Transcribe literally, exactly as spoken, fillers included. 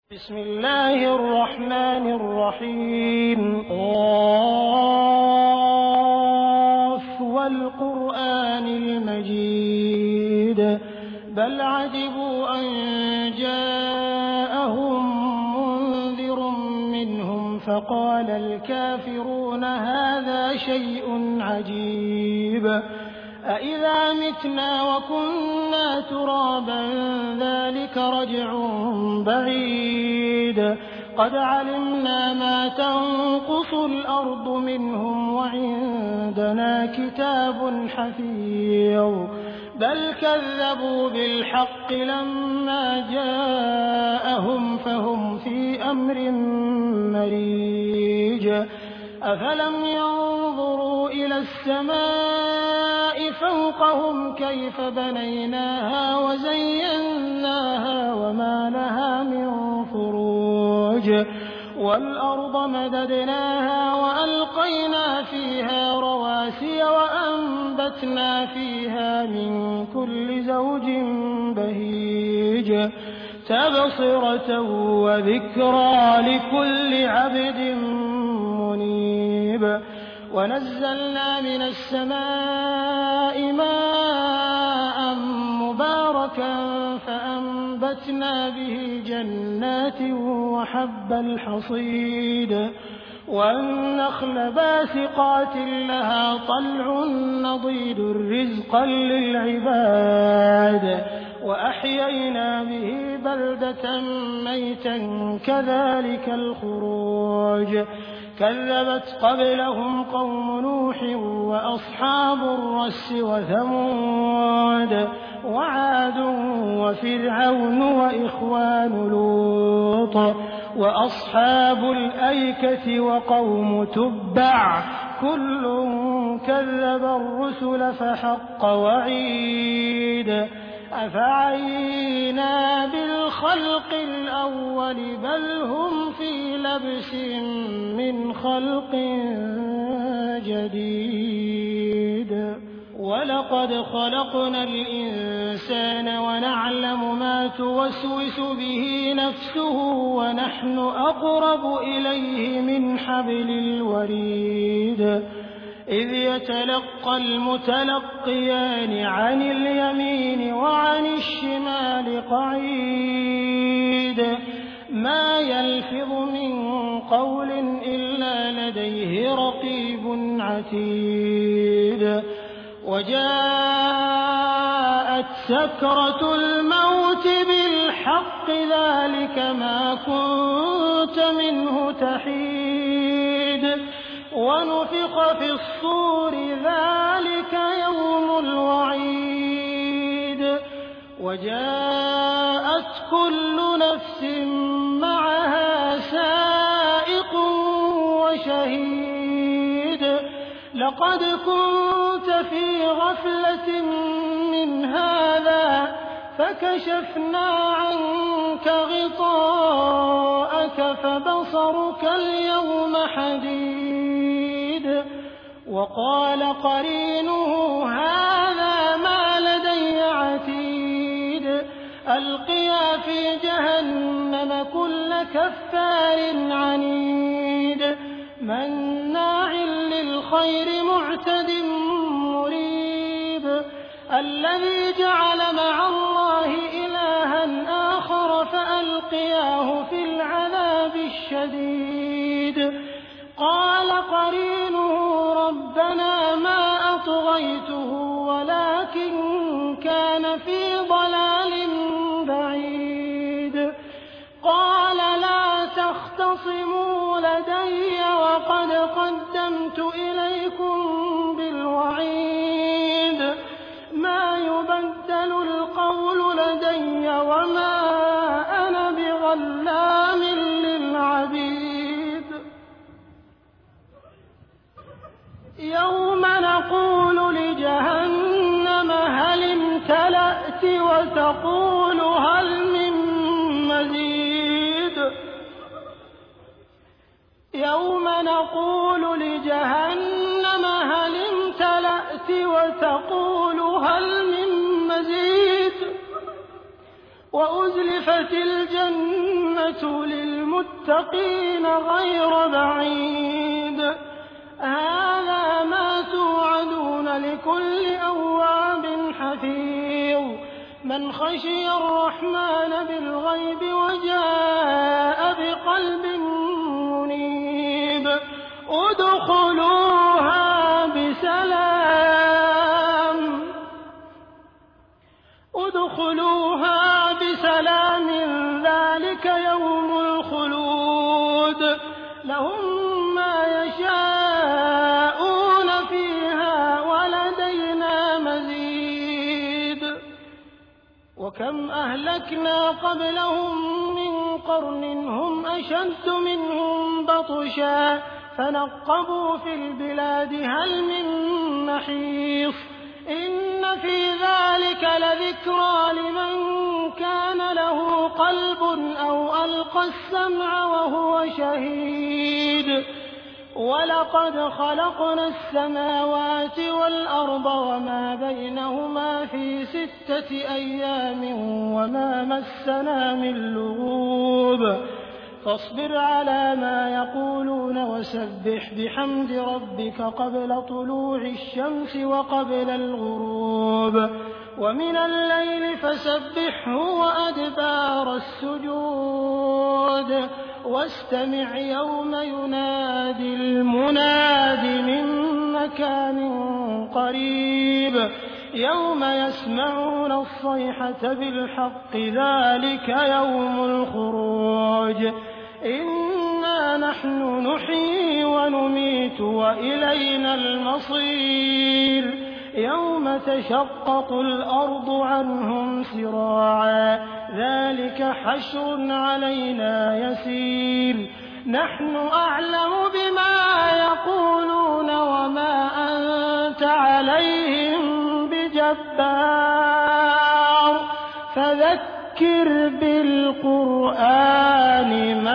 بسم الله الرحمن الرحيم قاف والقرآن المجيد بل عجبوا أن جاءهم منذر منهم فقال الكافرون هذا شيء عجيب أإذا متنا وكنا ترابا ذلك رجع بعيد قد علمنا ما تنقص الأرض منهم وعندنا كتاب حفيظ بل كذبوا بالحق لما جاءهم فهم في أمر مريج أفلم ينظروا إلى السماء فوقهم كيف بنيناها وزيناها وما لها من فروج والأرض مددناها وألقينا فيها رواسي وأنبتنا فيها من كل زوج بهيج تبصرة وذكرى لكل عبد منيب ونزلنا من السماء ماء مباركا فأنبتنا به جنات وحب الحصيد والنخل باسقات لها طلع نضيد رزقا للعباد وأحيينا به بلدة ميتا كذلك الخروج كذبت قبلهم قوم نوح وأصحاب الرس وثمود وعاد وفرعون وإخوان لوط وأصحاب الأيكة وقوم تبع كل كذب الرسل فحق وعيد أفعينا بالخلق الأول بل هم في لبس من خلق جديد ولقد خلقنا الإنسان ونعلم ما توسوس به نفسه ونحن أقرب إليه من حبل الوريد إذ يتلقى المتلقيان عن اليمين وعن الشمال قعيد ما يلفظ من قول إلا لديه رقيب عتيد وجاءت سكرة الموت بالحق ذلك ما كنت منه تحيد ونفخ في الصور ذلك يوم الوعيد وجاءت كل نفس معها سائق وشهيد لقد كنت في غفلة من هذا فكشفنا عنك غطاءك فبصرك اليوم حديد وقال قرينه هذا ما لدي عتيد ألقيا في جهنم كل كفار عنيد مناع للخير معتد مريب الذي جعل مع الله إلها آخر فألقياه في العذاب الشديد قال قرينه ربنا ما أطغيته ولكن كان في ضلال بعيد قال لا تختصموا لدي وقد قدمت إليكم بالوعيد ما يبدل القول لدي وما أنا بظلام للعبيد يوم نقول لجهنم هل امتلأت وتقول هل من مزيد يوم نقول لجهنم هل امتلأت وتقول هل من مزيد وأزلفت الجنة والجنة للمتقين غير بعيد هذا ما توعدون لكل أواب حفيظ من خشي الرحمن بالغيب وجاء بقلب منيب ادخلوها بسلام ادخلوها بسلام ذلك يوم الخلود لهم ما يشاءون فيها ولدينا مزيد وكم أهلكنا قبلهم من قرن هم أشد منهم بطشا فنقبوا في البلاد هل من محيص إن في ذلك لذكرى لمن كان له قلب أو ألقى السمع وهو شهيد ولقد خلقنا السماوات والأرض وما بينهما في ستة أيام وما مسنا من لغوب فاصبر على ما يقولون وسبح بحمد ربك قبل طلوع الشمس وقبل الغروب ومن الليل فسبحه وأدبار السجود واستمع يوم ينادي المناد من مكان قريب يوم يسمعون الصيحة بالحق ذلك يوم الخروج إنا نحن نحيي ونميت وإلينا المصير يوم تشقق الأرض عنهم سراعا ذلك حشر علينا يسير نحن أعلم بما يقولون وما أنت عليهم بجبار فذكر بالقرآن